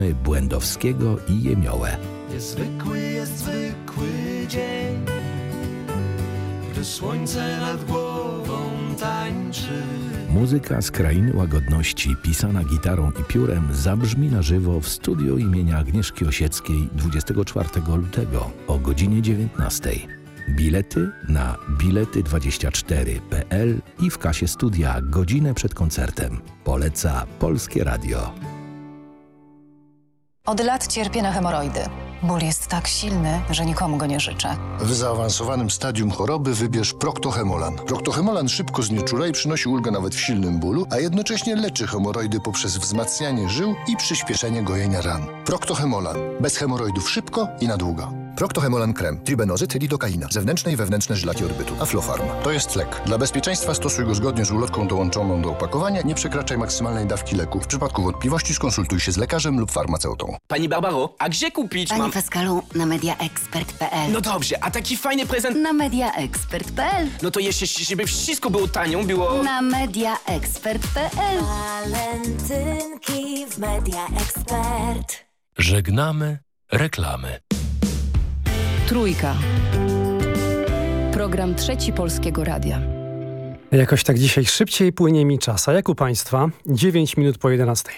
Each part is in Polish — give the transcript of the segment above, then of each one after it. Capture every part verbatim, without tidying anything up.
Błędowskiego i Jemiołę. Niezwykły jest zwykły dzień, gdy słońce nad głową tańczy. Muzyka z krainy łagodności, pisana gitarą i piórem, zabrzmi na żywo w studiu imienia Agnieszki Osieckiej dwudziestego czwartego lutego o godzinie dziewiętnastej. Bilety na bilety dwadzieścia cztery kropka p l i w kasie studia godzinę przed koncertem. Poleca Polskie Radio. Od lat cierpię na hemoroidy. Ból jest tak silny, że nikomu go nie życzę. W zaawansowanym stadium choroby wybierz Proctohemolan. Proctohemolan szybko znieczula i przynosi ulgę nawet w silnym bólu, a jednocześnie leczy hemoroidy poprzez wzmacnianie żył i przyspieszenie gojenia ran. Proctohemolan. Bez hemoroidów szybko i na długo. Proctohemolan krem, tribenozyt, lidokaina, zewnętrzne i wewnętrzne żylaki odbytu, Aflofarm. To jest lek. Dla bezpieczeństwa stosuj go zgodnie z ulotką dołączoną do opakowania. Nie przekraczaj maksymalnej dawki leku. W przypadku wątpliwości skonsultuj się z lekarzem lub farmaceutą. Pani Barbaro, a gdzie kupić Panie mam... Pascalu, na mediaexpert kropka p l. No dobrze, a taki fajny prezent... Na mediaexpert kropka p l. No to jeszcze, żeby wszystko było tanią, było... Na mediaexpert kropka p l. Walentynki w Media Expert. Żegnamy reklamy. Trójka. Program Trzeci Polskiego Radia. Jakoś tak dzisiaj szybciej płynie mi czas. A jak u Państwa? dziewięć minut po jedenastej.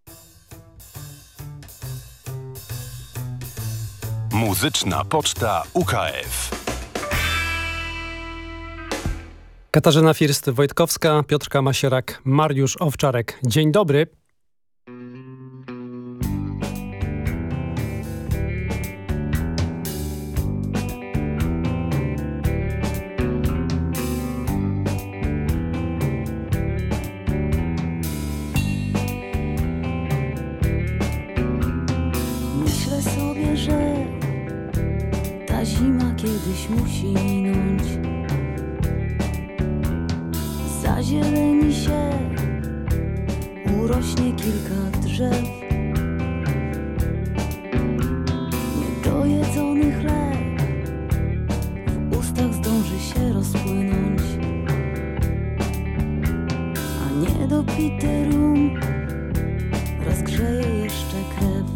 Muzyczna Poczta U K F. Katarzyna First-Wojtkowska, Piotrka Masierak, Mariusz Owczarek. Dzień dobry. Myślę sobie, że ta zima kiedyś musi minąć. Zazieleni się, urośnie kilka drzew. Niedojedzony chleb w ustach zdąży się rozpłynąć, a niedopity rum rozgrzeje jeszcze krew.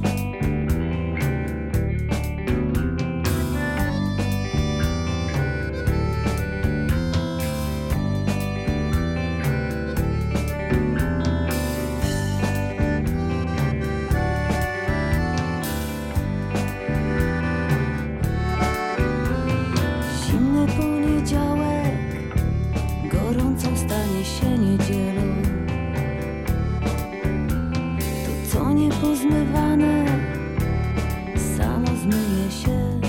Stanie się niedzielą. To co niepozmywane samo zmyje się.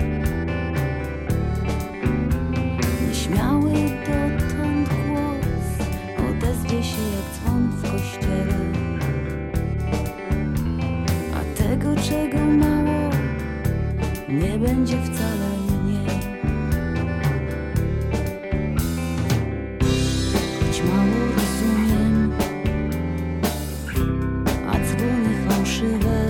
Nieśmiały dotąd głos odezwie się jak dzwon w kościele. A tego czego mało nie będzie wcale mniej. Mało rozumiem, a dzwony fałszywe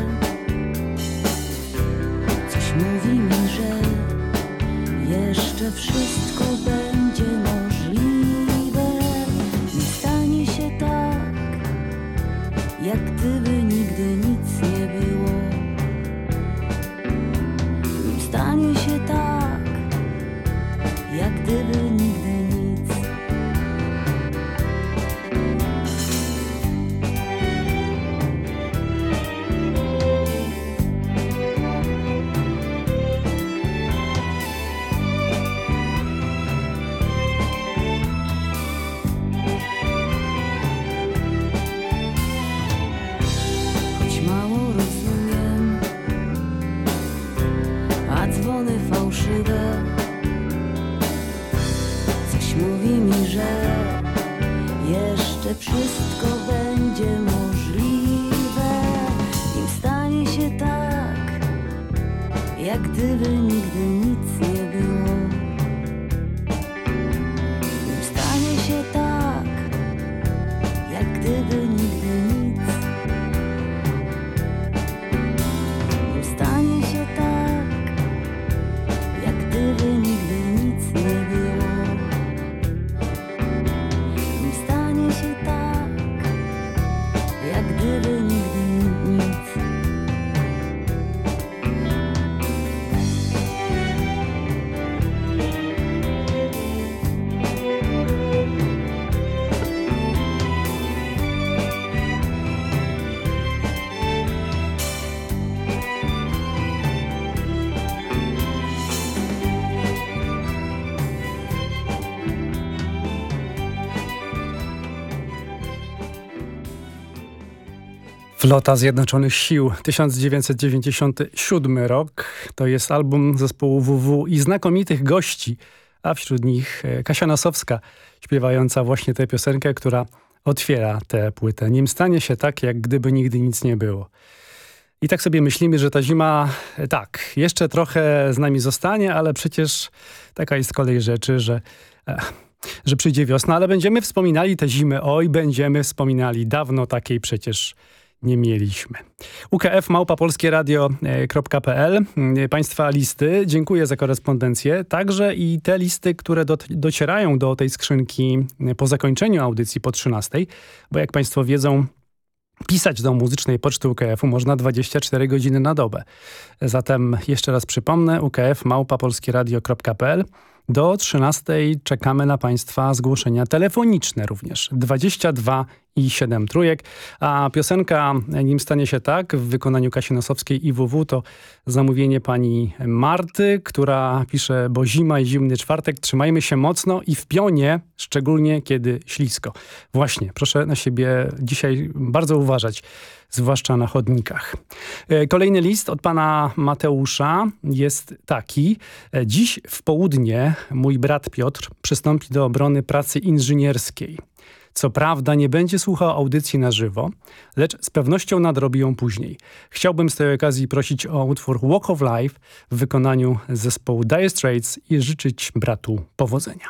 coś mówi mi, że jeszcze wszystko będzie możliwe. Nie stanie się tak, jak gdyby nigdy nic nie było. Nie stanie się tak, jak gdyby nigdy nic. Wszystko będzie możliwe, nim stanie się tak, jak gdyby nigdy nic nie było. Nim stanie się tak, jak gdyby nigdy nic. Nim stanie się tak, jak gdyby nigdy nic nie było. Nim stanie się tak, jak gdyby nigdy nic. Flota Zjednoczonych Sił, tysiąc dziewięćset dziewięćdziesiąty siódmy rok. To jest album zespołu W W i znakomitych gości, a wśród nich Kasia Nosowska, śpiewająca właśnie tę piosenkę, która otwiera tę płytę. Nim stanie się tak, jak gdyby nigdy nic nie było. I tak sobie myślimy, że ta zima, tak, jeszcze trochę z nami zostanie, ale przecież taka jest kolej rzeczy, że... Eh, że przyjdzie wiosna, ale będziemy wspominali tę zimę. Oj, będziemy wspominali. Dawno takiej przecież nie mieliśmy. U K F małpa polskie radio kropka p l. Państwa listy. Dziękuję za korespondencję. Także i te listy, które do, docierają do tej skrzynki po zakończeniu audycji po trzynastej, bo jak Państwo wiedzą, pisać do muzycznej poczty U K F-u można dwadzieścia cztery godziny na dobę. Zatem jeszcze raz przypomnę, U K F małpa polskie radio kropka p l. Do trzynastej czekamy na Państwa zgłoszenia telefoniczne również. dwadzieścia dwa i siedem trójek. A piosenka Nim stanie się tak w wykonaniu Kasi Nosowskiej i W W to zamówienie pani Marty, która pisze: bo zima i zimny czwartek, trzymajmy się mocno i w pionie, szczególnie kiedy ślisko. Właśnie, proszę na siebie dzisiaj bardzo uważać, zwłaszcza na chodnikach. Kolejny list od pana Mateusza jest taki. Dziś w południe mój brat Piotr przystąpi do obrony pracy inżynierskiej. Co prawda nie będzie słuchał audycji na żywo, lecz z pewnością nadrobi ją później. Chciałbym z tej okazji prosić o utwór Walk of Life w wykonaniu zespołu Dire Straits i życzyć bratu powodzenia.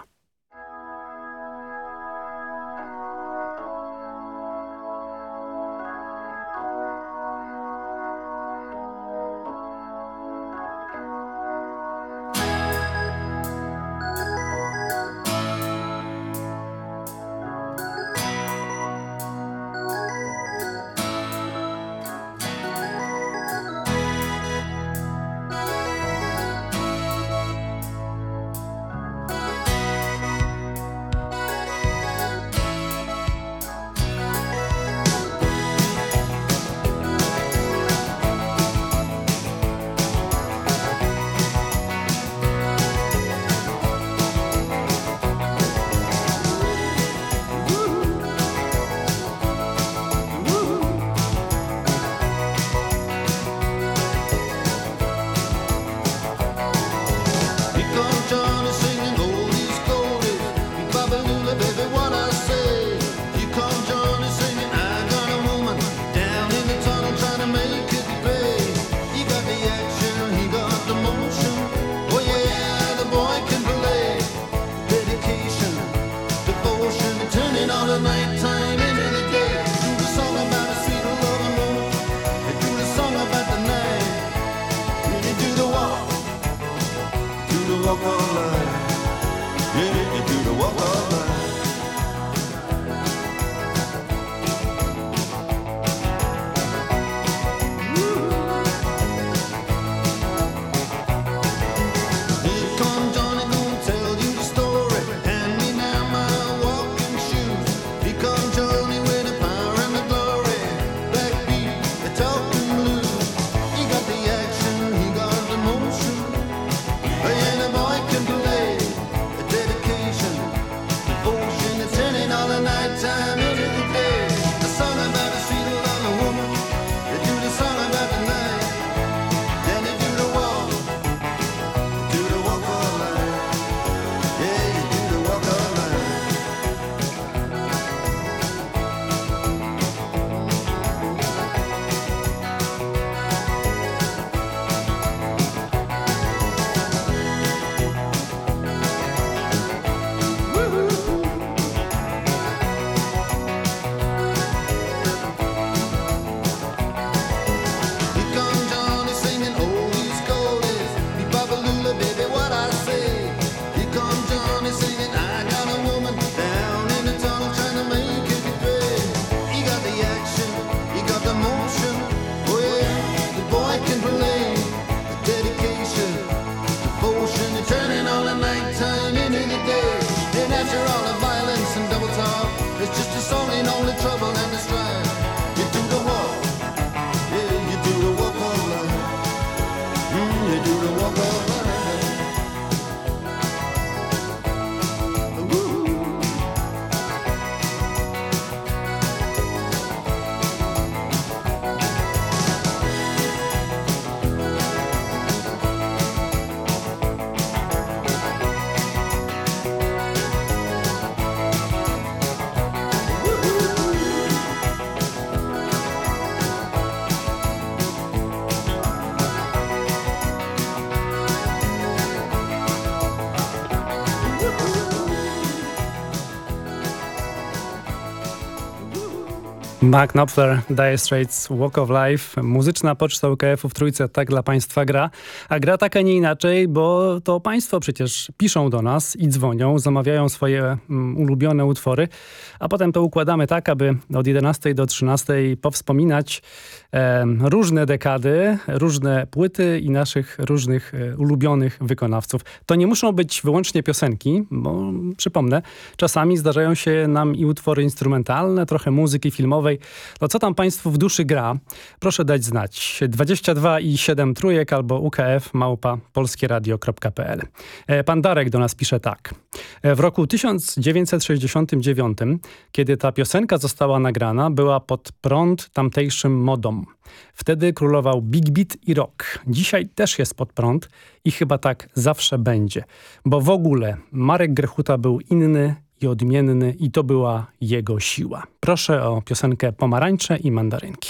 Mark Knopfler, Dire Straits, Walk of Life. Muzyczna poczta U K F-u w Trójce tak dla Państwa gra. A gra tak, a nie inaczej, bo to Państwo przecież piszą do nas i dzwonią, zamawiają swoje um, ulubione utwory, a potem to układamy tak, aby od jedenastej do trzynastej powspominać um, różne dekady, różne płyty i naszych różnych um, ulubionych wykonawców. To nie muszą być wyłącznie piosenki, bo przypomnę, czasami zdarzają się nam i utwory instrumentalne, trochę muzyki filmowej. No co tam Państwu w duszy gra? Proszę dać znać. dwadzieścia dwa i siedem trójek albo ukf małpa polskieradio kropka p l. Pan Darek do nas pisze tak. W roku tysiąc dziewięćset sześćdziesiątym dziewiątym, kiedy ta piosenka została nagrana, była pod prąd tamtejszym modom. Wtedy królował big beat i rock. Dzisiaj też jest pod prąd i chyba tak zawsze będzie. Bo w ogóle Marek Grechuta był inny i odmienny i to była jego siła. Proszę o piosenkę Pomarańcze i mandarynki.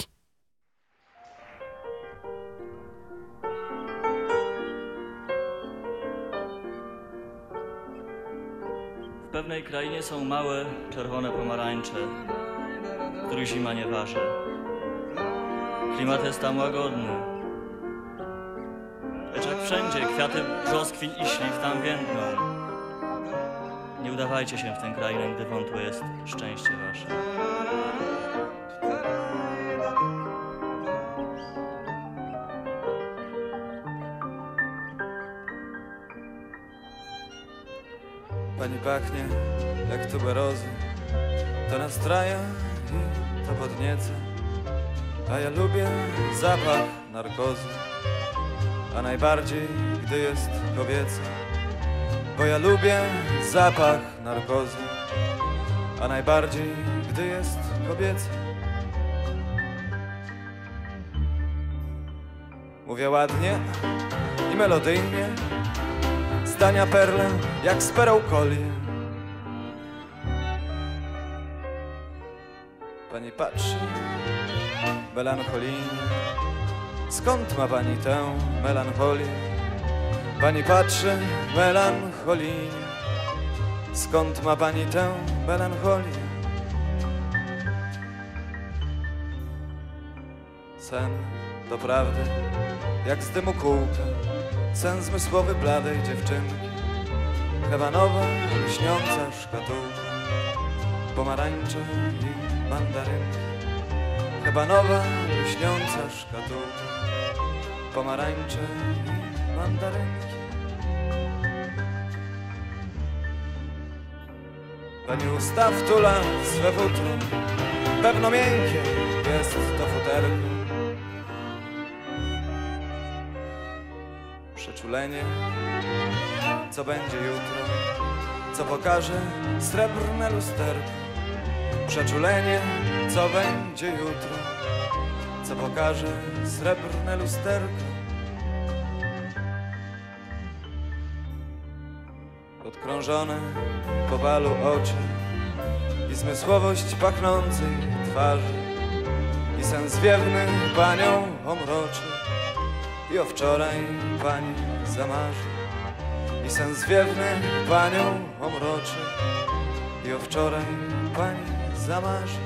W pewnej krainie są małe, czerwone pomarańcze, których zima nie waży. Klimat jest tam łagodny, lecz jak wszędzie kwiaty brzoskwin i śliw tam więdną. Nie udawajcie się w tę krainę, gdy wątłe jest szczęście wasze. Pani pachnie jak tuberozy, to nastraja i to podnieca. A ja lubię zapach narkozy, a najbardziej gdy jest kobieca. Bo ja lubię zapach narkozy, a najbardziej gdy jest kobieca. Mówię ładnie i melodyjnie, zdania perlę jak z perełkolie. Pani patrzy melancholijnie, skąd ma pani tę melancholię? Pani patrzy melancholijnie, skąd ma pani tę melancholię? Sen doprawdy jak z dymu kółka, sen zmysłowy bladej dziewczynki. Hebanowa, lśniąca szkatułka, pomarańcze i mandarynki. Hebanowa, lśniąca szkatułka, pomarańcze i mandarynki. Pani usta wtula swe futro, pewno miękkie jest to futerko. Przeczulenie, co będzie jutro, co pokaże srebrne lusterko. Przeczulenie, co będzie jutro, co pokaże srebrne lusterko. Podkrążone po balu oczy i zmysłowość pachnącej twarzy, i sen zwiewny panią omroczy, i o wczoraj pani zamarzy. I sen zwiewny panią omroczy, i o wczoraj pani zamarzy.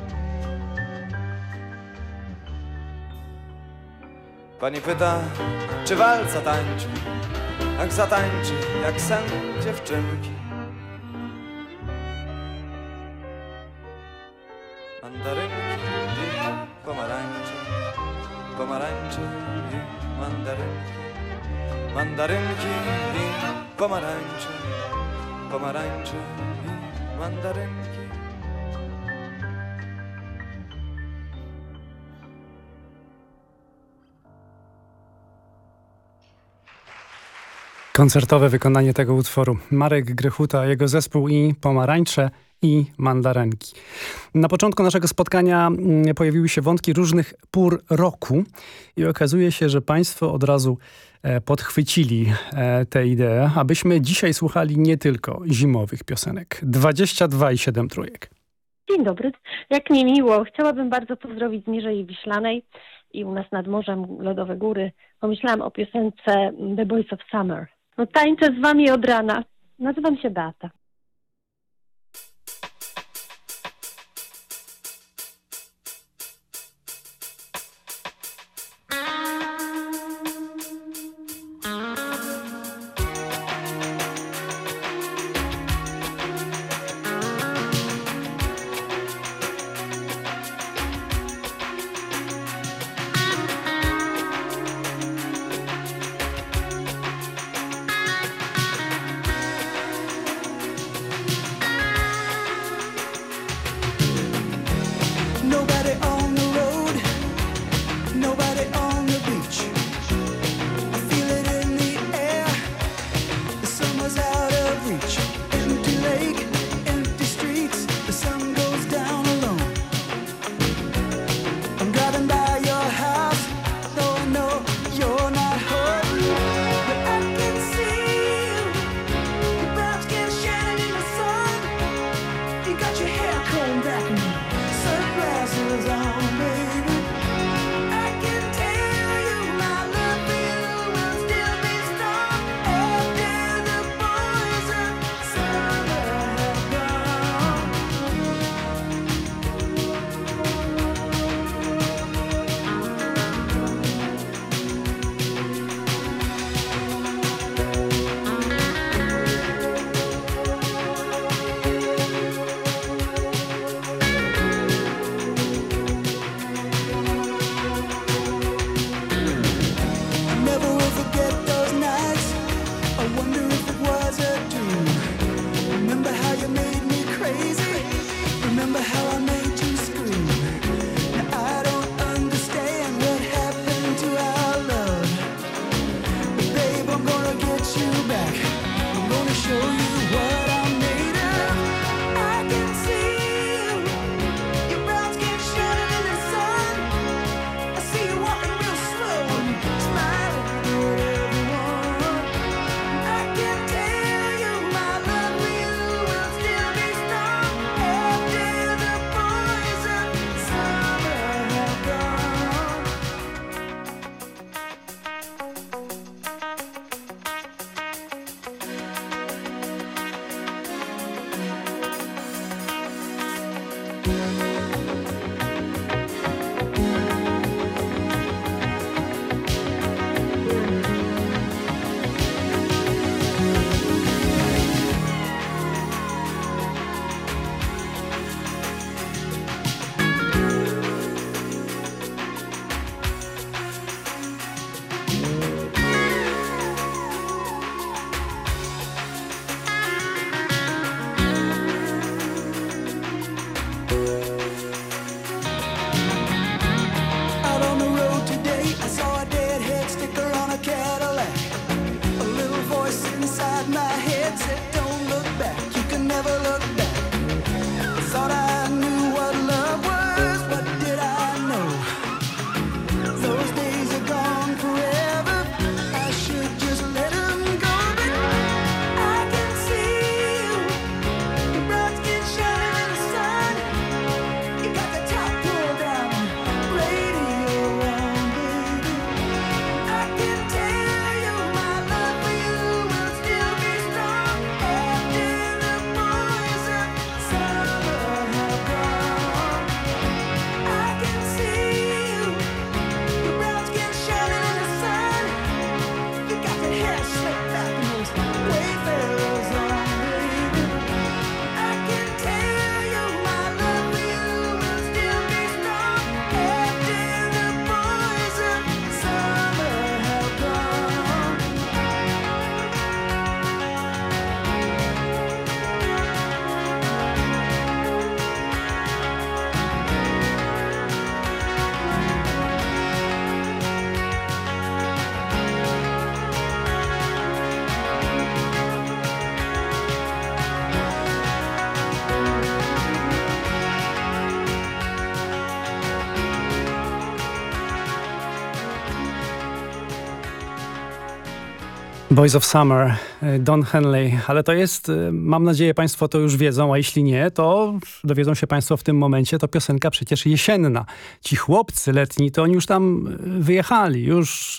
Pani pyta, czy walca tańczy, ach zatańczy jak sen dziewczynki. Mandarynki i pomarańcze, pomarańcze i mandarynki. Mandarynki i pomarańcze, pomarańcze i mandarynki. Koncertowe wykonanie tego utworu. Marek Grechuta, jego zespół i pomarańcze i mandarynki. Na początku naszego spotkania pojawiły się wątki różnych pór roku i okazuje się, że Państwo od razu podchwycili tę ideę, abyśmy dzisiaj słuchali nie tylko zimowych piosenek. dwadzieścia dwa i siedem trójek. Dzień dobry, jak mi miło. Chciałabym bardzo pozdrowić z Mierzei Wiślanej i u nas nad morzem Lodowe Góry. Pomyślałam o piosence The Boys of Summer. No tańczę z wami od rana. Nazywam się Beata. Boys of Summer, Don Henley, ale to jest, mam nadzieję Państwo to już wiedzą, a jeśli nie, to dowiedzą się Państwo w tym momencie, to piosenka przecież jesienna. Ci chłopcy letni, to oni już tam wyjechali, już...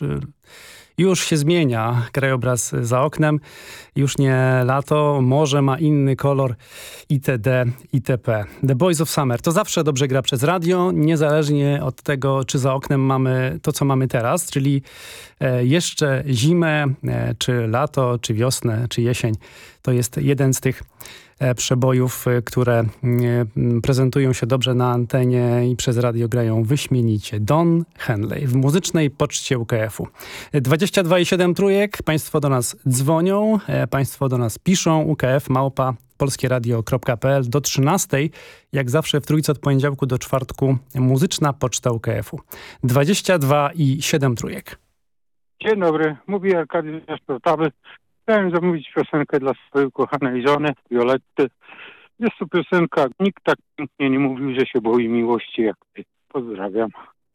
Już się zmienia krajobraz za oknem, już nie lato, morze ma inny kolor itd. itp. The Boys of Summer to zawsze dobrze gra przez radio, niezależnie od tego, czy za oknem mamy to, co mamy teraz, czyli e, jeszcze zimę, e, czy lato, czy wiosnę, czy jesień. To jest jeden z tych przebojów, które prezentują się dobrze na antenie i przez radio grają wyśmienicie. Don Henley w muzycznej poczcie U K F-u. dwadzieścia dwa i siedem trójek. Państwo do nas dzwonią, Państwo do nas piszą. U K F małpa polskieradio kropka p l do trzynastej. Jak zawsze w trójce od poniedziałku do czwartku muzyczna poczta U K F-u. dwadzieścia dwa i siedem trójek. Dzień dobry, mówi Arkadiusz Sportowy. Chciałem zamówić piosenkę dla swojej ukochanej żony, Violetty. Jest to piosenka, nikt tak pięknie nie mówił, że się boi miłości jak ty. Pozdrawiam.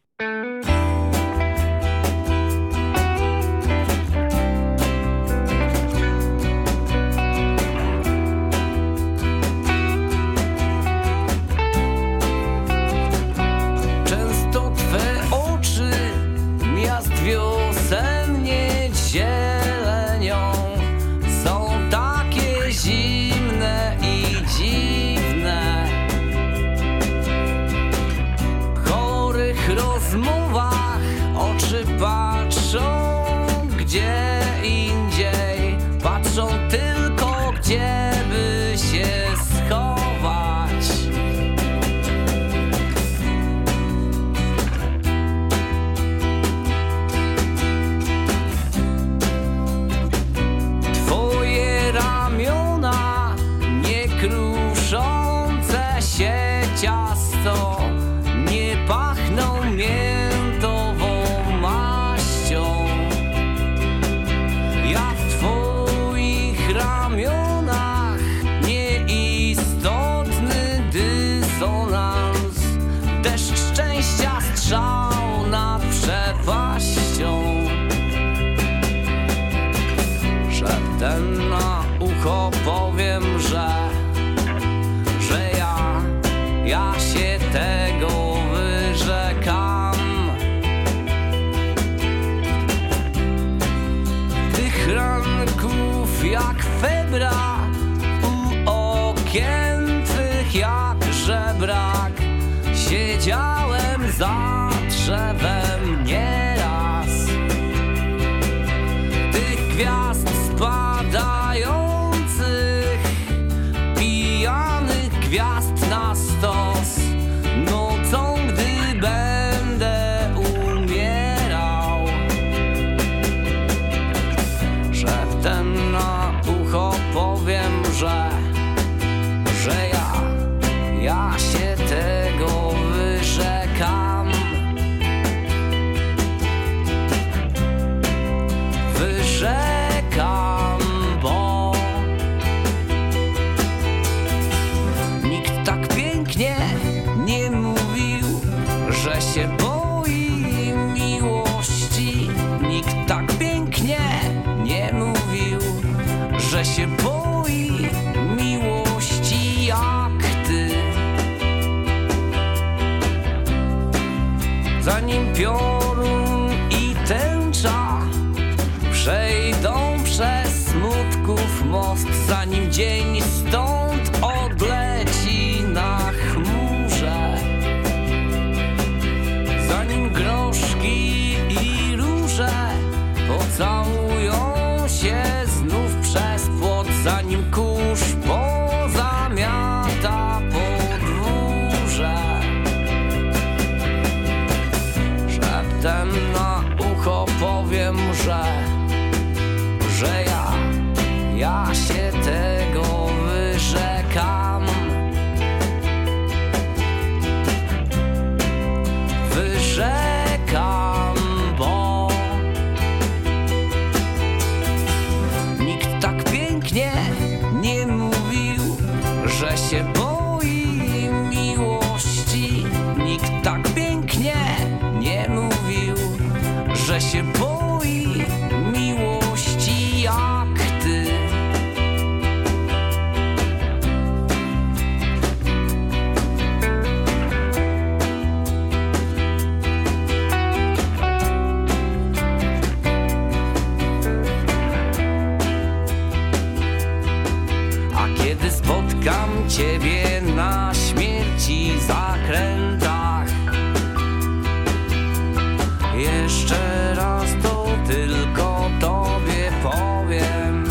Często twe oczy miast wiosennie zielenią. Zimne i dziwne, w chorych rozmowach oczy patrzą gdzie indziej, patrzą tylko gdzie by się schować. Twoje ramiona kruszące się ciasto nie pachną miętową maścią. Ja w twoich ramionach nieistotny dysonans, deszcz szczęścia strzał nad przepaścią. Szeptem na ucho powiem, że że ja, ja się tego wyrzekam. Tych ranków jak febra, u okien twych jak żebrak, siedziałem za drzewem nieraz. Tych gwiazd spadających, pijanych gwiazd na stos, nocą gdy będę umierał. Szeptem na ucho powiem, że że ja, ja się tego wyrzekam. Wyrzekam dzień stąd odleci na chmurze. Zanim groszki i róże pocałują się znów przez płot, zanim kurz pozamiata podwórze. Szeptem na ucho powiem, że że ja, ja się tego wyrzekam. Wyrzekam, bo nikt tak pięknie nie mówił, że się boi miłości. Nikt tak pięknie nie mówił, że się boi miłości jak ty. A kiedy spotkam ciebie na śmierci zakrętach, jeszcze raz to tylko tobie powiem.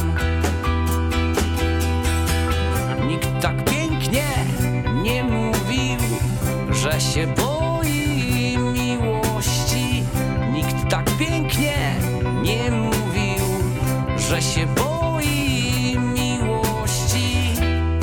Nikt tak pięknie nie mówił, że się boi miłości. Nikt tak pięknie nie mówił, że się boi miłości.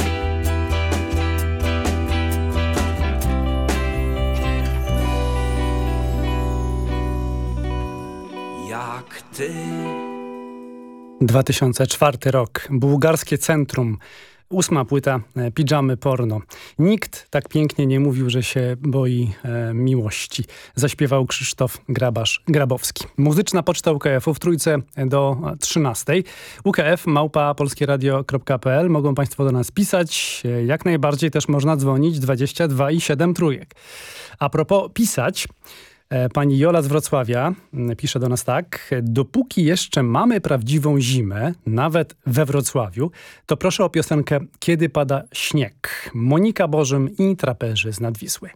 Jak ty. dwa tysiące czwarty rok. Bułgarskie Centrum. Ósma płyta e, Pidżamy Porno. Nikt tak pięknie nie mówił, że się boi e, miłości. Zaśpiewał Krzysztof Grabasz, Grabowski. Muzyczna poczta U K F-u w trójce do trzynastej. U K F małpa polskieradio kropka p l. Mogą państwo do nas pisać. E, jak najbardziej też można dzwonić dwadzieścia dwa i siedem trójek. A propos pisać... Pani Jola z Wrocławia pisze do nas tak. Dopóki jeszcze mamy prawdziwą zimę, nawet we Wrocławiu, to proszę o piosenkę Kiedy pada śnieg. Monika Bożym i Traperzy z Nadwisły.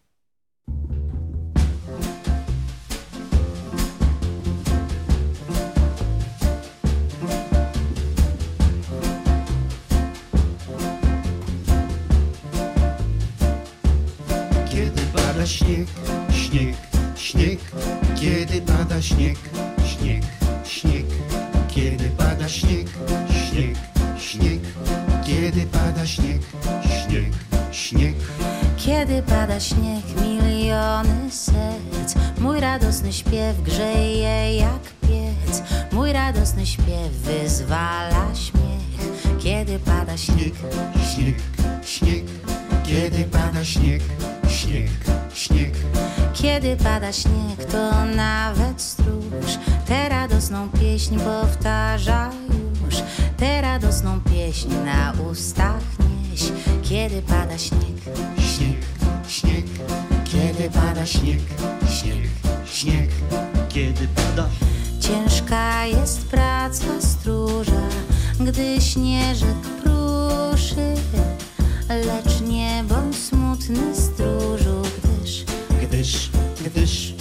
Kiedy pada śnieg, śnieg, śnieg, kiedy pada śnieg, śnieg, śnieg, kiedy pada śnieg, śnieg, śnieg, kiedy pada śnieg, śnieg, śnieg. Kiedy pada śnieg, miliony serc, mój radosny śpiew grzeje jak piec, mój radosny śpiew wyzwala śmiech. Kiedy pada śnieg, śnieg, śnieg, kiedy pada śnieg, śnieg, śnieg. Kiedy pada śnieg, to nawet stróż tę radosną pieśń powtarza już. Tę radosną pieśń na ustach nieś. Kiedy pada śnieg, śnieg, śnieg, kiedy pada śnieg, śnieg, śnieg, kiedy pada. Ciężka jest praca stróża, gdy śnieżek pruszy, lecz nie bądź smutny stróżu, gdyż Gdyż, gdyż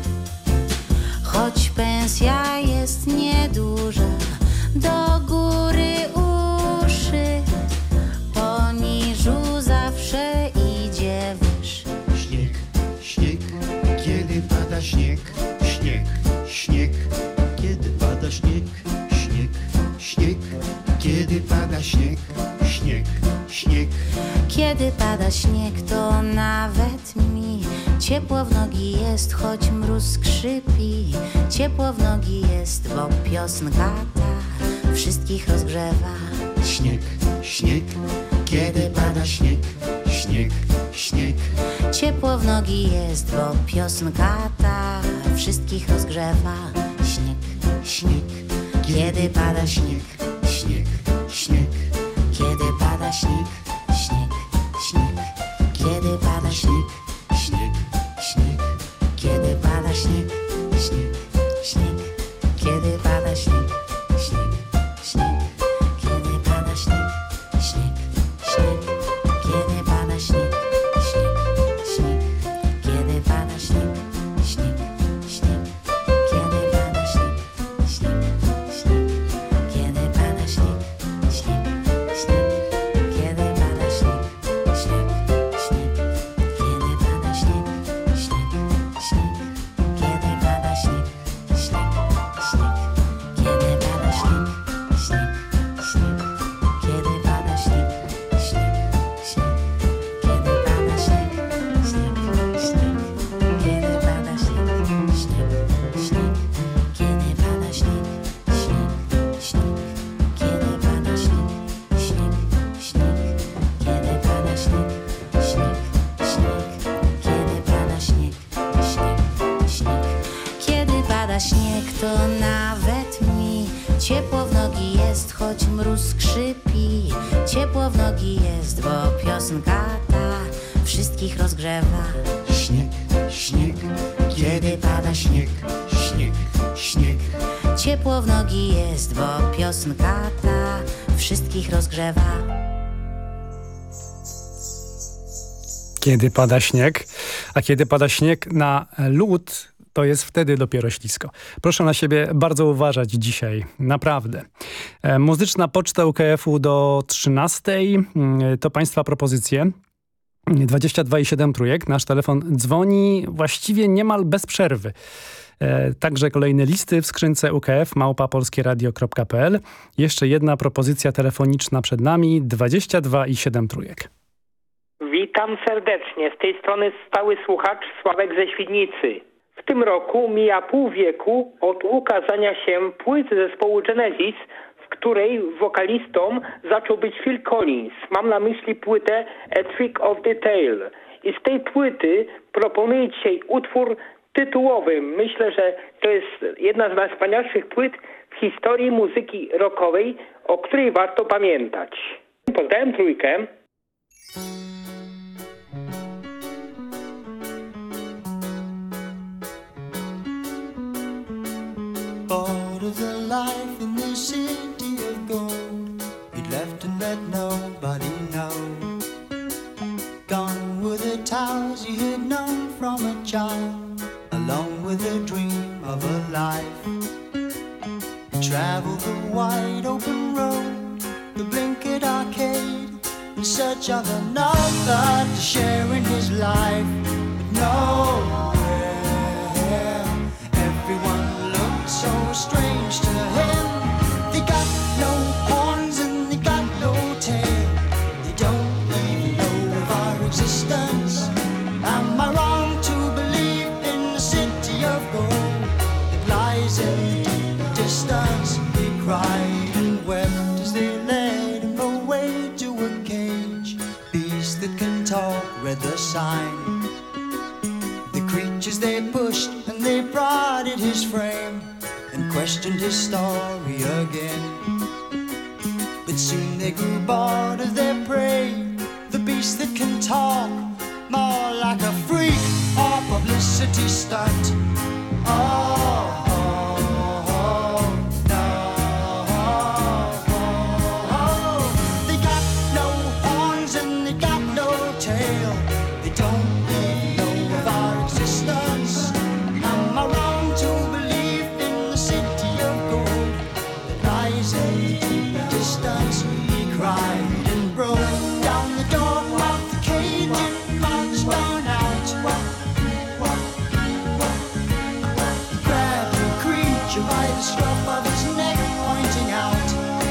choć pensja jest nieduża, do góry uszy, poniżu zawsze idzie wyż. Śnieg, śnieg, kiedy pada śnieg, śnieg, śnieg, kiedy pada śnieg, śnieg, śnieg, kiedy pada śnieg, śnieg, śnieg. Kiedy pada śnieg, to nawet mi ciepło w nogi jest, choć mróz skrzypi. Ciepło w nogi jest, bo piosenka ta wszystkich rozgrzewa. Śnieg, śnieg, kiedy pada śnieg, śnieg, śnieg. Ciepło w nogi jest, bo piosenka ta wszystkich rozgrzewa. Śnieg, śnieg, kiedy pada śnieg, śnieg, śnieg, kiedy pada śnieg, śnieg, śnieg, kiedy pada śnieg, śnieg, śnieg, kiedy pada śnieg, śnieg, śnieg, kiedy pada śnieg, śnieg, śnieg, kiedy pada śnieg, śnieg, nawet mi ciepło w nogi jest, choć mróz skrzypi. Ciepło w nogi jest, bo piosenka ta wszystkich rozgrzewa. Śnieg, śnieg, kiedy pada śnieg, śnieg, śnieg. Ciepło w nogi jest, bo piosenka ta wszystkich rozgrzewa. Kiedy pada śnieg, a kiedy pada śnieg na lód, to jest wtedy dopiero ślisko. Proszę na siebie bardzo uważać dzisiaj, naprawdę. E, muzyczna poczta U K F-u do trzynastej e, to Państwa propozycje. dwadzieścia dwa i siedem trójek. Nasz telefon dzwoni właściwie niemal bez przerwy. E, także kolejne listy w skrzynce U K F małpa polskieradio kropka p l. Jeszcze jedna propozycja telefoniczna przed nami. dwadzieścia dwa i siedem trójek. Witam serdecznie. Z tej strony stały słuchacz Sławek ze Świdnicy. W tym roku mija pół wieku od ukazania się płyt zespołu Genesis, w której wokalistą zaczął być Phil Collins. Mam na myśli płytę A Trick of the Tail. I z tej płyty proponuję dzisiaj utwór tytułowy. Myślę, że to jest jedna z najwspanialszych płyt w historii muzyki rockowej, o której warto pamiętać. Pozdrawiam trójkę. Part of the life in the city of gold, you'd left and let nobody know. Gone were the towers you had known from a child, along with the dream of a life. You traveled the wide open road, the blinkered arcade, in search of another to share in his life. But nowhere, everyone looked so strange to him. They got no horns and they got no tail. They don't even know of our existence. Am I wrong to believe in the city of gold that lies in the deep distance? They cried and wept as they led him away to a cage. Beasts that can talk read the sign. The creatures they pushed and they prodded his frame and questioned his story again. But soon they grew bored of their prey, the beast that can talk, more like a freak or publicity stunt. Oh, oh, oh, no, oh, oh. They got no horns and they got no tail. They don't even know of our existence. Am I wrong to believe in the city of gold that lies in the deep distance? He cried and broke down the door of the cage and marched on out. He grabbed the creature by the scruff of his neck, pointing out,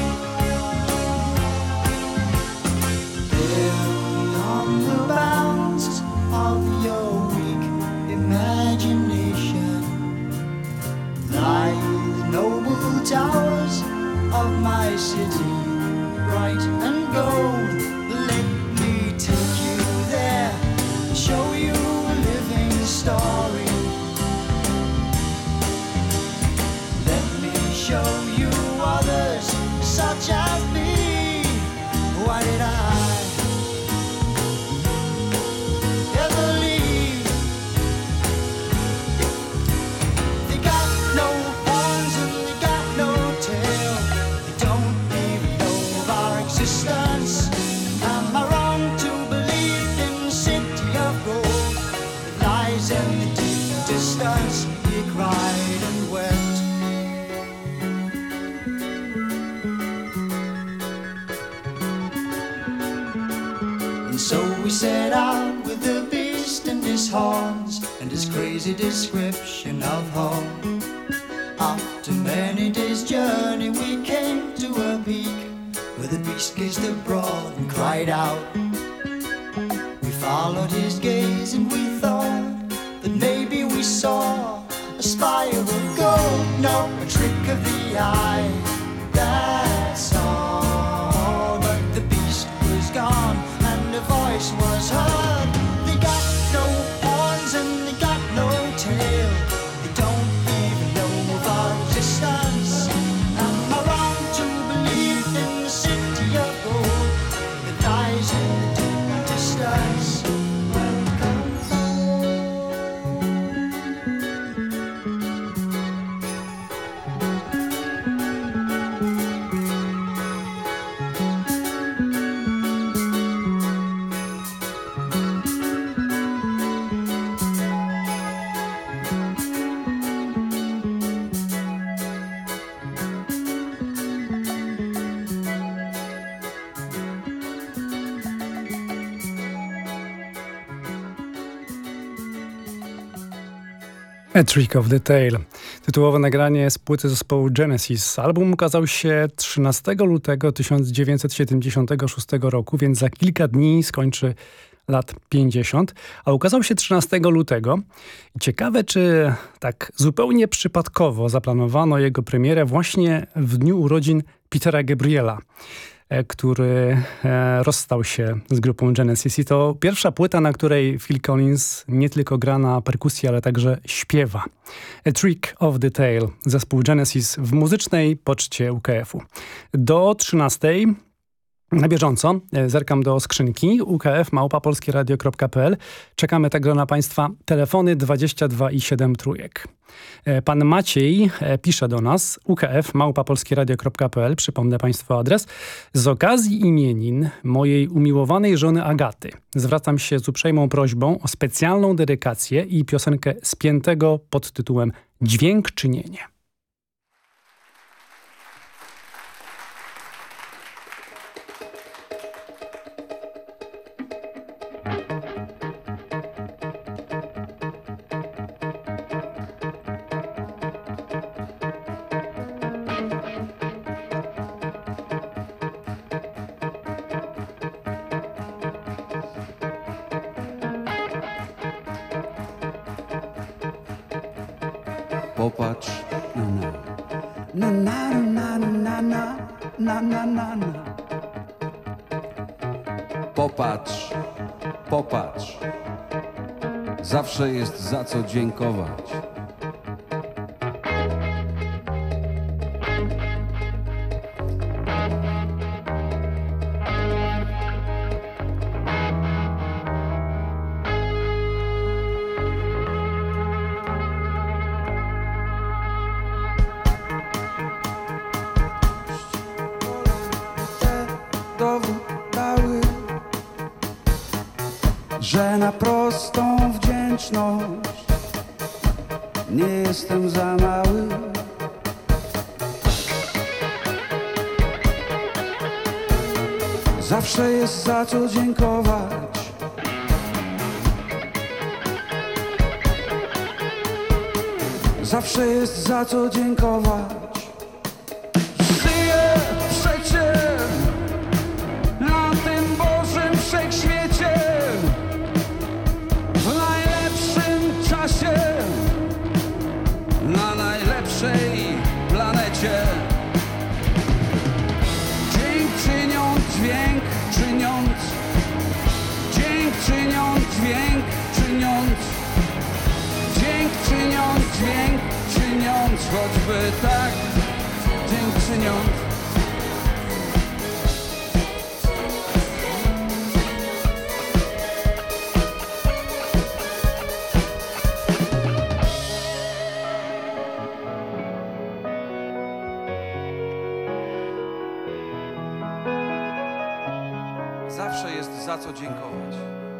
beyond the bounds of your weak imagination lie the noble towers of my city, bright and gold. Let me take you there, show you a living story. Let me show you others such as me. Why did I ever leave? They got no horns and they got no tail. They don't even know of our existence. Am I wrong to believe in the city of gold that lies in the deep distance? He cried and wept. And so we set out with the beast and his horns and his crazy description of home. After many days' journey we came to a peak where the beast gazed abroad and cried out. We followed his gaze and we thought that maybe we saw a spire of gold. No, a trick of the eye, that's all. But the beast was gone and a voice was heard. They got no horns and they got no tail. They don't even know of our existence. A Trick of the Tail. Tytułowe nagranie z płyty zespołu Genesis. Album ukazał się trzynastego lutego tysiąc dziewięćset siedemdziesiątego szóstego roku, więc za kilka dni skończy lat pięćdziesiąt, a ukazał się trzynastego lutego. I ciekawe, czy tak zupełnie przypadkowo zaplanowano jego premierę właśnie w dniu urodzin Petera Gabriela, który rozstał się z grupą Genesis. I to pierwsza płyta, na której Phil Collins nie tylko gra na perkusji, ale także śpiewa. A Trick of the Tail, zespół Genesis w muzycznej poczcie U K F-u. Do trzynastej na bieżąco zerkam do skrzynki u k f małpa polskie radio kropka p l. Czekamy także na Państwa telefony dwadzieścia dwa i siedem trójek. Pan Maciej pisze do nas u k f małpa polskie radio kropka p l. Przypomnę Państwu adres. Z okazji imienin mojej umiłowanej żony Agaty zwracam się z uprzejmą prośbą o specjalną dedykację i piosenkę Spiętego pod tytułem Dźwiękczynienie. Popatrz na na na na na na na na na na. Popatrz, popatrz. Zawsze jest za co dziękować. Że na prostą wdzięczność nie jestem za mały. Zawsze jest za co dziękować. Zawsze jest za co dziękować. Żyję przecie na tym Bożym wszechświecie, w najlepszym czasie, na najlepszej planecie. Dzięk czyniąc dźwięk, czyniąc, dzięk czyniąc dźwięk, czyniąc, dzięk czyniąc dźwięk, czyniąc, choćby tak, dzięk czyniąc. Zawsze jest za co dziękować.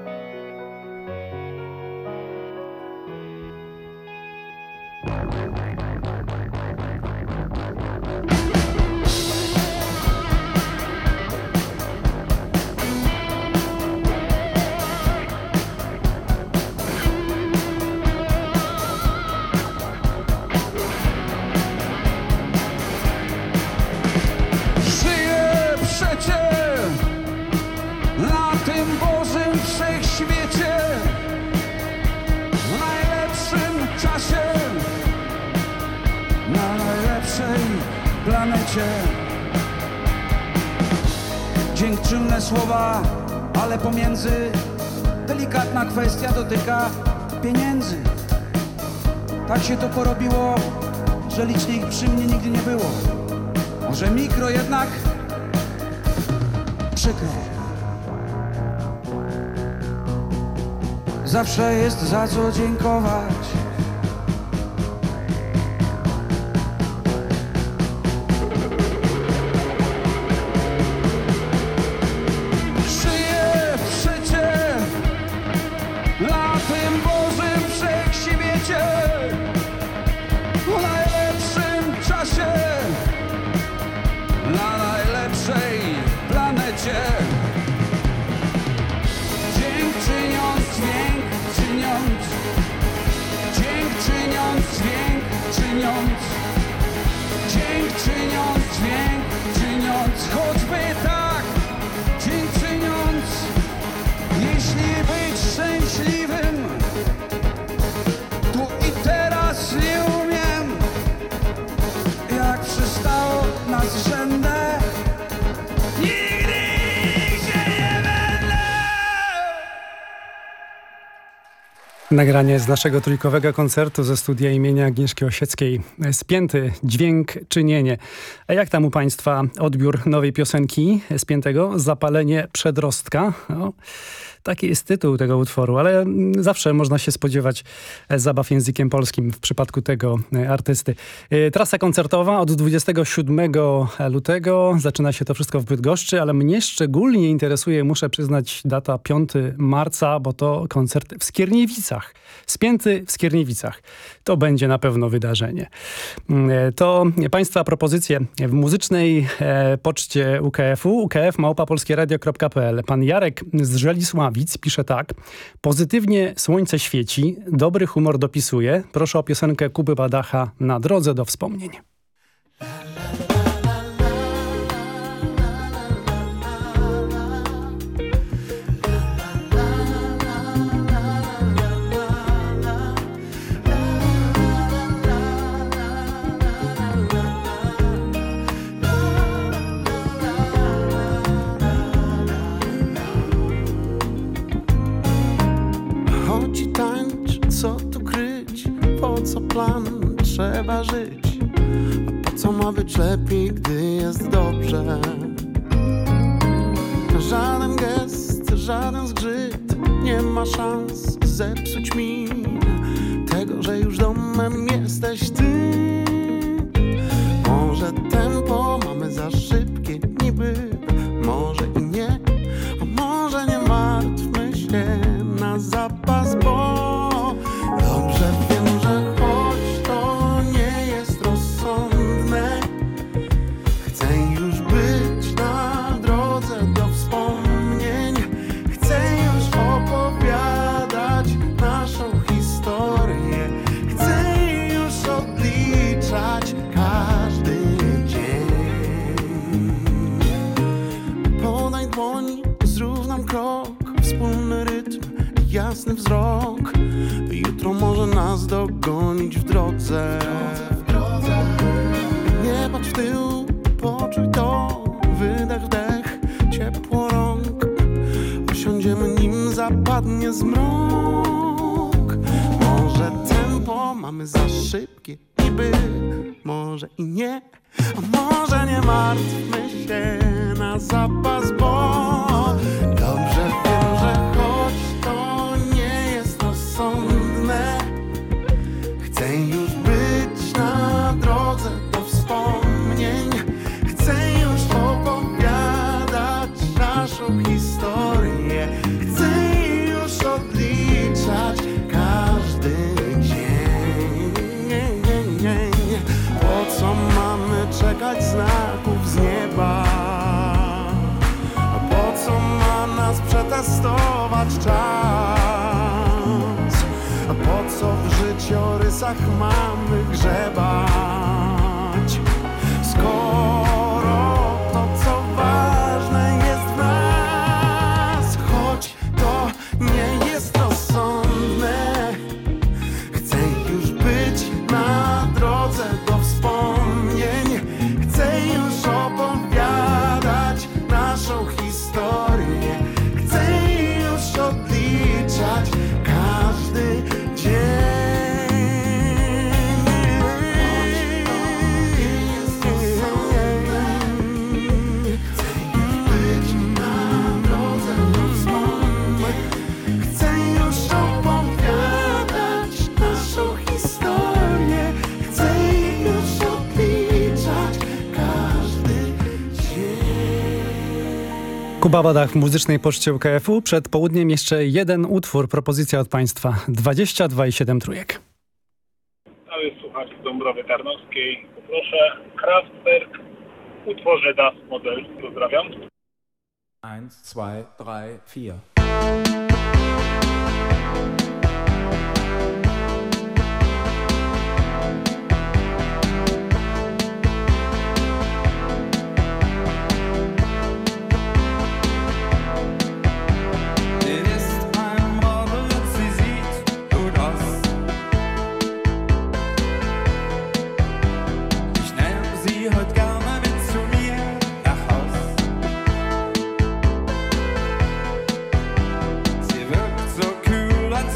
Żyję przecie na tym Bożym wszechświecie, w najlepszym czasie, na najlepszej planecie. Dziękczynne słowa, ale pomiędzy delikatna kwestia dotyka pieniędzy. Tak się to porobiło, że licznie ich przy mnie nigdy nie było. Może mikro jednak przykro. Zawsze jest za co dziękować. Żyję przecie na tym Bożym wszechświecie, w najlepszym czasie, na najlepszej planecie. Dzięk czyniąc dźwięk, czyniąc, Nagranie z naszego trójkowego koncertu ze studia imienia Agnieszki Osieckiej. Spięty dźwięk, czynienie. A jak tam u Państwa odbiór nowej piosenki Spiętego? Zapalenie przedrostka. No, taki jest tytuł tego utworu, ale zawsze można się spodziewać zabaw językiem polskim w przypadku tego artysty. Trasa koncertowa od dwudziestego siódmego lutego. Zaczyna się to wszystko w Bydgoszczy, ale mnie szczególnie interesuje, muszę przyznać, data piątego marca, bo to koncert w Skierniewicach. Spięty w Skierniewicach. To będzie na pewno wydarzenie. To Państwa propozycje w muzycznej poczcie U K F-u, u k f małpa polskie radio kropka p l. Pan Jarek z Żelisławic pisze tak. Pozytywnie słońce świeci, dobry humor dopisuje. Proszę o piosenkę Kuby Badacha Na drodze do wspomnień. Co tu kryć, po co plan, trzeba żyć. A po co ma być lepiej, gdy jest dobrze? Żaden gest, żaden zgrzyt nie ma szans zepsuć mi tego, że już domem jesteś ty. Może tempo mamy za szybkie niby, może i nie, a może nie martwmy się na zapas, bo dobrze wiem, że choć to nie jest rozsądne, chcę już być na drodze do wspomnień. Chcę już opowiadać naszą historię. Chcę już odliczać każdy dzień. Podaj dłoń, zrób nam krok, wspólny rytm, jasny wzrok. Jutro może nas dogonić w drodze. Nie patrz w tył, poczuj to. Wydech, wdech, ciepło rąk. Usiądziemy nim zapadnie zmrok. Może tempo mamy za szybkie niby, może i nie, a może nie martwmy się na zapas, bo dobrze wiem, że choć to nie jest rozsądne, chcę już być na drodze do wspomnień. Chcę już opowiadać naszą historię. Chcę już odliczać każdy dzień. Po co mamy czekać znaków z nieba? Po co ma nas przetestować czas? A po co w życiorysach mamy grzebać? Skoro to, co ważne jest w nas, choć to nie jest rozsądne, chcę już być na drodze do wspomnień. Chcę już opowiadać naszą historię. Chcę już odliczać każdy dzień. Kuba Badach w muzycznej poczcie U K F-u. Przed południem jeszcze jeden utwór, propozycja od Państwa. dwadzieścia dwa i siedem trójek. Cały słuchacz z Dąbrowy Tarnowskiej. Proszę, Kraftwerk w utworze Das Model. Pozdrawiam. eins, zwei, drei, vier. Sie wirkt so kühl, als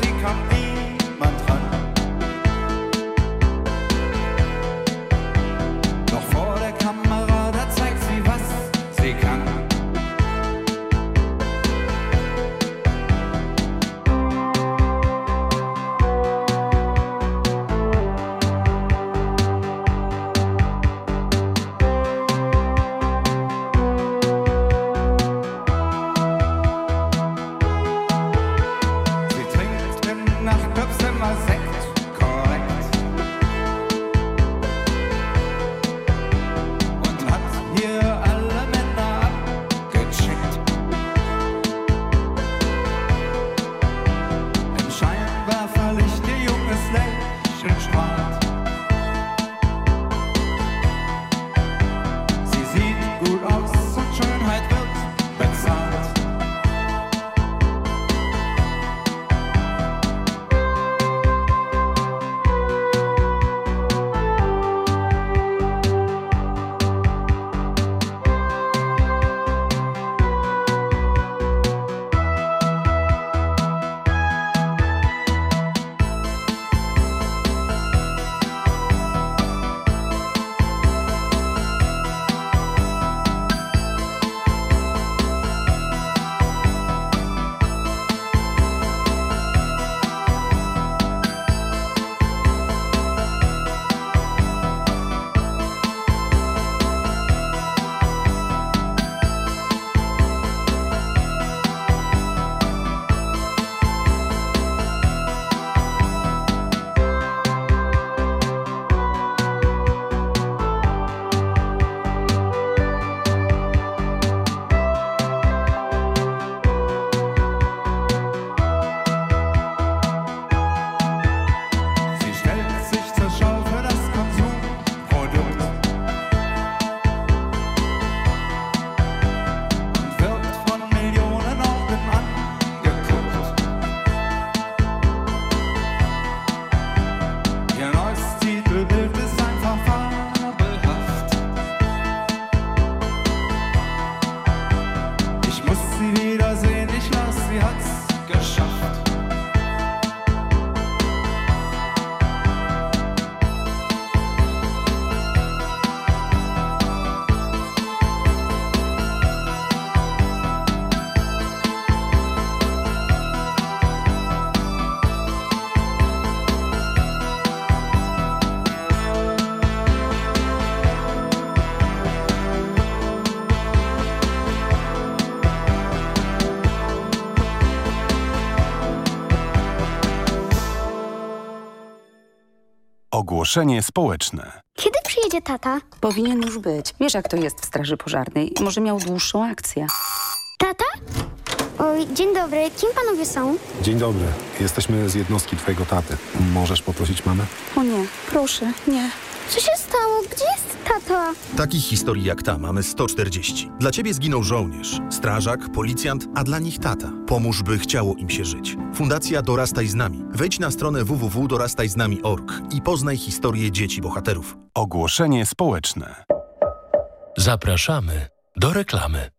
Ogłoszenie społeczne. Kiedy przyjedzie tata? Powinien już być. Wiesz, jak to jest w straży pożarnej. Może miał dłuższą akcję. Tata? Oj, dzień dobry. Kim panowie są? Dzień dobry. Jesteśmy z jednostki twojego taty. Możesz poprosić mamę? O nie, proszę, nie. Co się stało? Gdzie jest tata? Takich historii jak ta mamy sto czterdzieści. Dla ciebie zginął żołnierz, strażak, policjant, a dla nich tata. Pomóż, by chciało im się żyć. Fundacja Dorastaj z nami. Wejdź na stronę w w w kropka dorastaj z nami kropka org i poznaj historię dzieci bohaterów. Ogłoszenie społeczne. Zapraszamy do reklamy.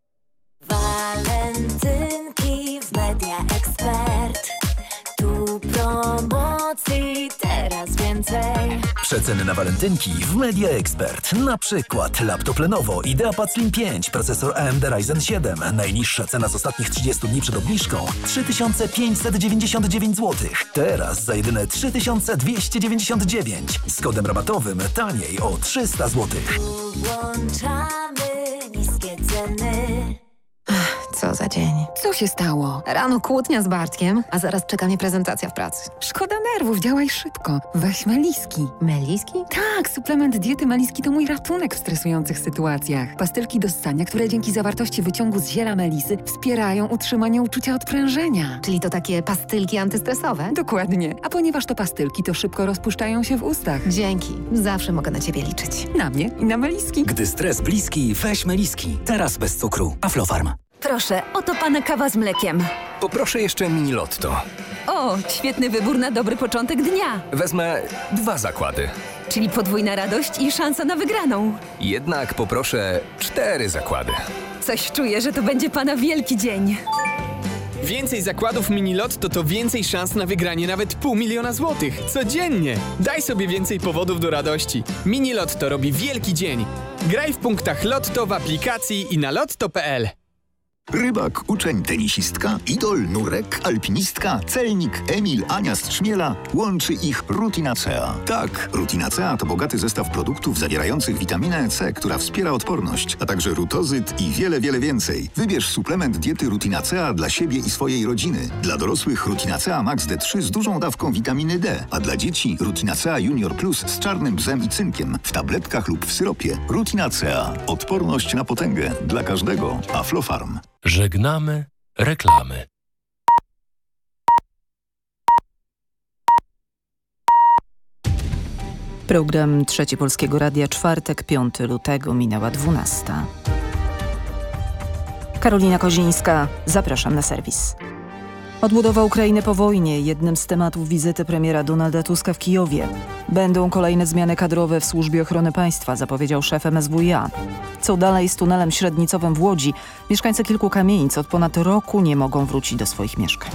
Walentynki w Media Expert. Tu promocji teraz więcej. Przeceny na walentynki w Media Expert. Na przykład laptop Lenovo IdeaPad Slim pięć, procesor A M D Ryzen siedem. Najniższa cena z ostatnich trzydziestu dni przed obniżką trzy tysiące pięćset dziewięćdziesiąt dziewięć złotych. Teraz za jedyne trzy tysiące dwieście dziewięćdziesiąt dziewięć. Z kodem rabatowym taniej o trzysta złotych. Włączamy niskie ceny. Co za dzień. Co się stało? Rano kłótnia z Bartkiem, a zaraz czeka mnie prezentacja w pracy. Szkoda nerwów, działaj szybko. Weź Meliski. Meliski? Tak, suplement diety Meliski to mój ratunek w stresujących sytuacjach. Pastylki do ssania, które dzięki zawartości wyciągu z ziela melisy wspierają utrzymanie uczucia odprężenia. Czyli to takie pastylki antystresowe? Dokładnie. A ponieważ to pastylki, to szybko rozpuszczają się w ustach. Dzięki. Zawsze mogę na ciebie liczyć. Na mnie i na Meliski. Gdy stres bliski, weź Meliski. Teraz bez cukru. Aflofarm. Proszę, oto pana kawa z mlekiem. Poproszę jeszcze mini lotto. O, świetny wybór na dobry początek dnia. Wezmę dwa zakłady. Czyli podwójna radość i szansa na wygraną. Jednak poproszę cztery zakłady. Coś czuję, że to będzie pana wielki dzień. Więcej zakładów mini lotto to więcej szans na wygranie nawet pół miliona złotych. Codziennie. Daj sobie więcej powodów do radości. Mini lotto robi wielki dzień. Graj w punktach Lotto w aplikacji i na lotto kropka p l. Rybak, uczeń, tenisistka, idol, nurek, alpinistka, celnik, Emil, Ania z Trzmiela. Łączy ich Rutinacea. Tak, Rutinacea to bogaty zestaw produktów zawierających witaminę C, która wspiera odporność, a także rutozyt i wiele, wiele więcej. Wybierz suplement diety Rutinacea dla siebie i swojej rodziny. Dla dorosłych Rutinacea Max D trzy z dużą dawką witaminy D, a dla dzieci Rutinacea Junior Plus z czarnym bzem i cynkiem w tabletkach lub w syropie. Rutinacea. Odporność na potęgę. Dla każdego. Aflofarm. Żegnamy reklamy. Program Trzeci Polskiego Radia, czwartek, piątego lutego, minęła dwunasta. Karolina Kozińska, zapraszam na serwis. Odbudowa Ukrainy po wojnie, jednym z tematów wizyty premiera Donalda Tuska w Kijowie. Będą kolejne zmiany kadrowe w Służbie Ochrony Państwa, zapowiedział szef M S W i A. Co dalej z tunelem średnicowym w Łodzi? Mieszkańcy kilku kamienic od ponad roku nie mogą wrócić do swoich mieszkań.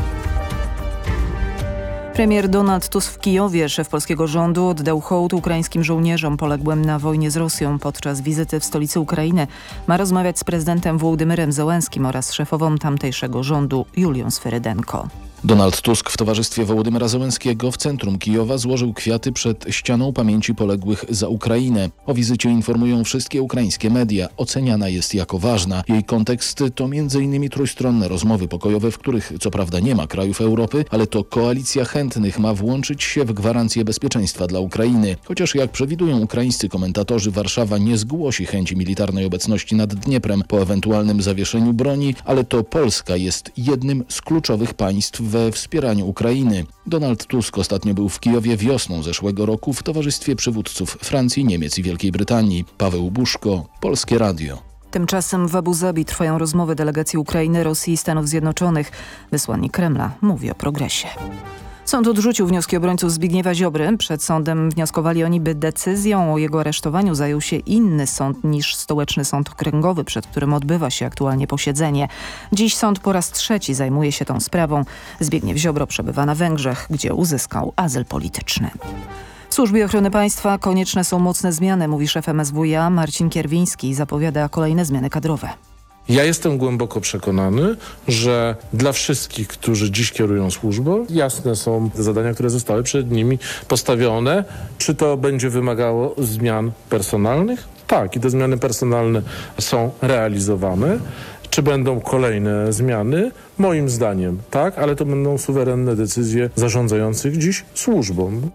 Premier Donald Tusk w Kijowie, szef polskiego rządu, oddał hołd ukraińskim żołnierzom poległym na wojnie z Rosją. Podczas wizyty w stolicy Ukrainy ma rozmawiać z prezydentem Wołodymyrem Zełenskim oraz szefową tamtejszego rządu Julią Sferydenko. Donald Tusk w towarzystwie Wołodymyra Zełenskiego w centrum Kijowa złożył kwiaty przed ścianą pamięci poległych za Ukrainę. O wizycie informują wszystkie ukraińskie media. Oceniana jest jako ważna. Jej kontekst to między innymi trójstronne rozmowy pokojowe, w których co prawda nie ma krajów Europy, ale to koalicja chętnych ma włączyć się w gwarancję bezpieczeństwa dla Ukrainy. Chociaż jak przewidują ukraińscy komentatorzy, Warszawa nie zgłosi chęci militarnej obecności nad Dnieprem po ewentualnym zawieszeniu broni, ale to Polska jest jednym z kluczowych państw we wspieraniu Ukrainy. Donald Tusk ostatnio był w Kijowie wiosną zeszłego roku w towarzystwie przywódców Francji, Niemiec i Wielkiej Brytanii. Paweł Buszko, Polskie Radio. Tymczasem w Abu Zabi trwają rozmowy delegacji Ukrainy, Rosji i Stanów Zjednoczonych. Wysłannik Kremla mówi o progresie. Sąd odrzucił wnioski obrońców Zbigniewa Ziobry. Przed sądem wnioskowali oni, by decyzją o jego aresztowaniu zajął się inny sąd niż Stołeczny Sąd Okręgowy, przed którym odbywa się aktualnie posiedzenie. Dziś sąd po raz trzeci zajmuje się tą sprawą. Zbigniew Ziobro przebywa na Węgrzech, gdzie uzyskał azyl polityczny. W Służbie Ochrony Państwa konieczne są mocne zmiany, mówi szef M S W i A Marcin Kierwiński i zapowiada kolejne zmiany kadrowe. Ja jestem głęboko przekonany, że dla wszystkich, którzy dziś kierują służbą, jasne są te zadania, które zostały przed nimi postawione. Czy to będzie wymagało zmian personalnych? Tak, i te zmiany personalne są realizowane. Czy będą kolejne zmiany? Moim zdaniem tak, ale to będą suwerenne decyzje zarządzających dziś służbą.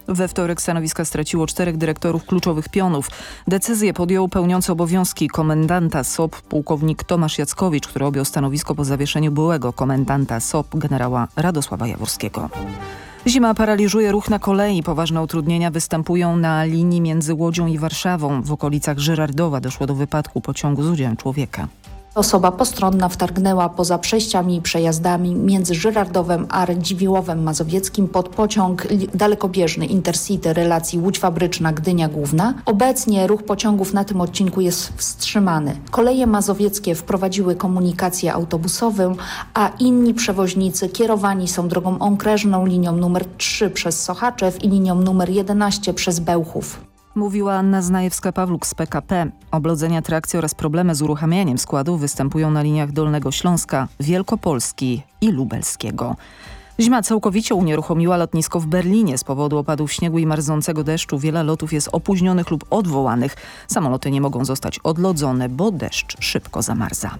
We wtorek stanowiska straciło czterech dyrektorów kluczowych pionów. Decyzję podjął pełniący obowiązki komendanta S O P pułkownik Tomasz Jackowicz, który objął stanowisko po zawieszeniu byłego komendanta S O P generała Radosława Jaworskiego. Zima paraliżuje ruch na kolei. Poważne utrudnienia występują na linii między Łodzią i Warszawą. W okolicach Żyrardowa doszło do wypadku pociągu z udziałem człowieka. Osoba postronna wtargnęła poza przejściami i przejazdami między Żyrardowem a Radziwiłłowem Mazowieckim pod pociąg dalekobieżny Intercity relacji Łódź Fabryczna Gdynia Główna. Obecnie ruch pociągów na tym odcinku jest wstrzymany. Koleje mazowieckie wprowadziły komunikację autobusową, a inni przewoźnicy kierowani są drogą okrężną, linią numer trzy przez Sochaczew i linią numer jedenaście przez Bełchów. Mówiła Anna Znajewska-Pawluk z P K P. Oblodzenia trakcji oraz problemy z uruchamianiem składów występują na liniach Dolnego Śląska, Wielkopolski i Lubelskiego. Zima całkowicie unieruchomiła lotnisko w Berlinie. Z powodu opadów śniegu i marznącego deszczu wiele lotów jest opóźnionych lub odwołanych. Samoloty nie mogą zostać odlodzone, bo deszcz szybko zamarza.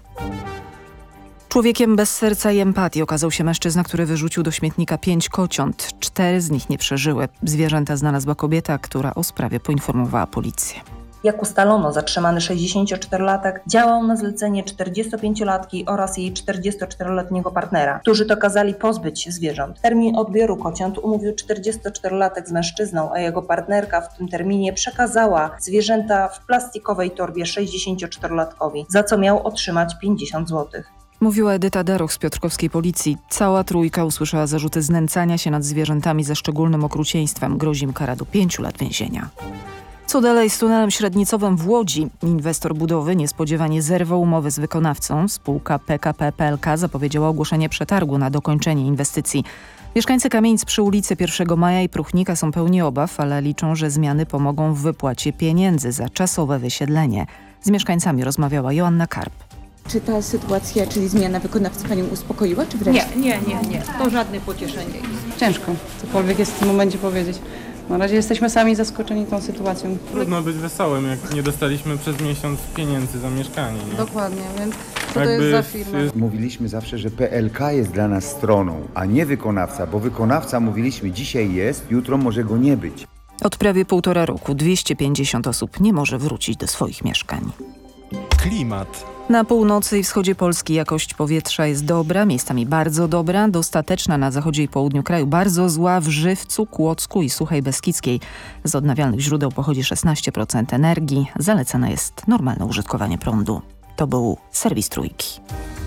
Człowiekiem bez serca i empatii okazał się mężczyzna, który wyrzucił do śmietnika pięć kociąt. Cztery z nich nie przeżyły. Zwierzęta znalazła kobieta, która o sprawie poinformowała policję. Jak ustalono, zatrzymany sześćdziesięcioczterolatek działał na zlecenie czterdziestopięciolatki oraz jej czterdziestoczteroletniego partnera, którzy to kazali pozbyć się zwierząt. Termin odbioru kociąt umówił czterdziestoczterolatek z mężczyzną, a jego partnerka w tym terminie przekazała zwierzęta w plastikowej torbie sześćdziesięcioczterolatkowi, za co miał otrzymać pięćdziesiąt złotych. Mówiła Edyta Daroch z piotrkowskiej policji. Cała trójka usłyszała zarzuty znęcania się nad zwierzętami ze szczególnym okrucieństwem. Grozi im kara do pięciu lat więzienia. Co dalej z tunelem średnicowym w Łodzi? Inwestor budowy niespodziewanie zerwał umowę z wykonawcą. Spółka P K P P L K zapowiedziała ogłoszenie przetargu na dokończenie inwestycji. Mieszkańcy kamienic przy ulicy pierwszego maja i Pruchnika są pełni obaw, ale liczą, że zmiany pomogą w wypłacie pieniędzy za czasowe wysiedlenie. Z mieszkańcami rozmawiała Joanna Karp. Czy ta sytuacja, czyli zmiana wykonawcy Panią uspokoiła, czy wręcz? Nie, nie, nie, nie. To żadne pocieszenie. Ciężko cokolwiek jest w tym momencie powiedzieć. Na razie jesteśmy sami zaskoczeni tą sytuacją. Trudno być wesołym, jak nie dostaliśmy przez miesiąc pieniędzy za mieszkanie. Nie? Dokładnie, więc co to jest za firma? Mówiliśmy zawsze, że P L K jest dla nas stroną, a nie wykonawca, bo wykonawca, mówiliśmy, dzisiaj jest, jutro może go nie być. Od prawie półtora roku dwieście pięćdziesiąt osób nie może wrócić do swoich mieszkań. Klimat. Na północy i wschodzie Polski jakość powietrza jest dobra, miejscami bardzo dobra, dostateczna na zachodzie i południu kraju, bardzo zła w Żywcu, Kłodzku i Suchej Beskidzkiej. Z odnawialnych źródeł pochodzi szesnaście procent energii, zalecane jest normalne użytkowanie prądu. To był serwis Trójki.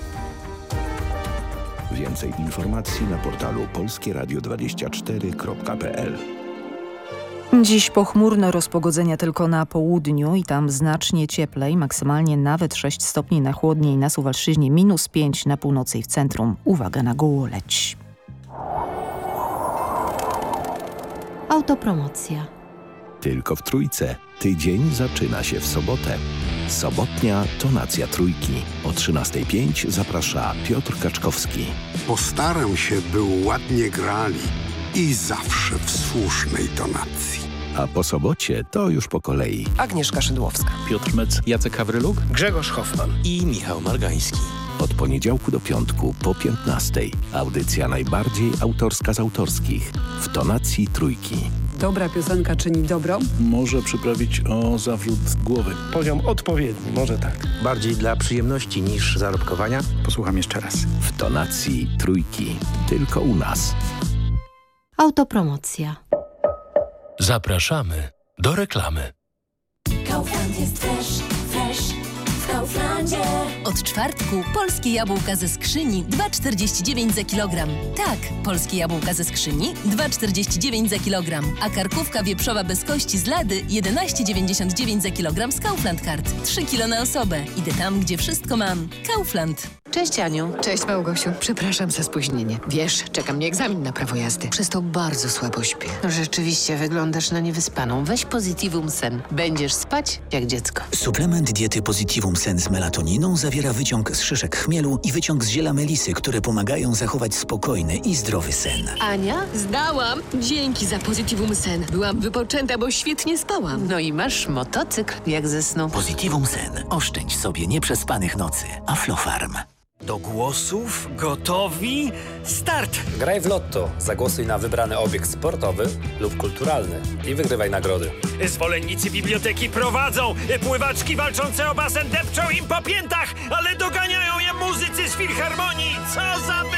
Więcej informacji na portalu polskie radio dwadzieścia cztery kropka p l. Dziś pochmurne rozpogodzenia tylko na południu i tam znacznie cieplej, maksymalnie nawet sześć stopni na chłodniej, na Suwalszczyźnie minus pięć, na północy i w centrum. Uwaga na gołoleć. Autopromocja. Tylko w Trójce. Tydzień zaczyna się w sobotę. Sobotnia tonacja Trójki. O trzynastej pięć zaprasza Piotr Kaczkowski. Postaram się, by ładnie grali i zawsze w słusznej tonacji. A po sobocie to już po kolei. Agnieszka Szydłowska, Piotr Mec, Jacek Hawryluk, Grzegorz Hoffman i Michał Margański. Od poniedziałku do piątku po piętnastej. Audycja najbardziej autorska z autorskich. W tonacji Trójki. Dobra piosenka czyni dobro? Może przyprawić o zawrót głowy. Poziom odpowiedni, może tak. Bardziej dla przyjemności niż zarobkowania? Posłucham jeszcze raz. W tonacji Trójki. Tylko u nas. Autopromocja. Zapraszamy do reklamy. Kaufland jest fresh, fresh w Kauflandzie. Od czwartku polskie jabłka ze skrzyni dwa czterdzieści dziewięć za kilogram. Tak, polskie jabłka ze skrzyni dwa czterdzieści dziewięć za kilogram. A karkówka wieprzowa bez kości z lady jedenaście dziewięćdziesiąt dziewięć za kilogram z Kaufland Card. trzy kilo na osobę. Idę tam, gdzie wszystko mam. Kaufland. Cześć Aniu. Cześć Małgosiu. Przepraszam za spóźnienie. Wiesz, czeka mnie egzamin na prawo jazdy. Przez to bardzo słabo śpię. Rzeczywiście wyglądasz na niewyspaną. Weź Positivum Sen. Będziesz spać jak dziecko. Suplement diety Positivum Sen z melatoniną zawiera wyciąg z szyszek chmielu i wyciąg z ziela melisy, które pomagają zachować spokojny i zdrowy sen. Ania? Zdałam. Dzięki za Positivum Sen. Byłam wypoczęta, bo świetnie spałam. No i masz motocykl jak ze snu. Positivum Sen. Oszczędź sobie nieprzespanych nocy. Aflofarm. Do głosów? Gotowi? Start! Graj w Lotto. Zagłosuj na wybrany obiekt sportowy lub kulturalny i wygrywaj nagrody. Zwolennicy biblioteki prowadzą. Pływaczki walczące o basen depczą im po piętach, ale doganiają je muzycy z filharmonii. Co za